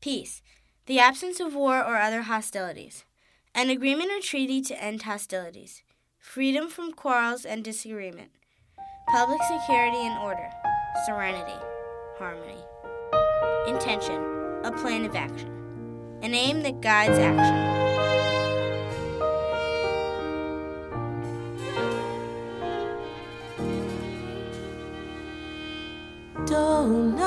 Peace, the absence of war or other hostilities. An agreement or treaty to end hostilities. Freedom from quarrels and disagreement. Public security and order. Serenity, harmony. Intention, a plan of action. An aim that guides action. Don't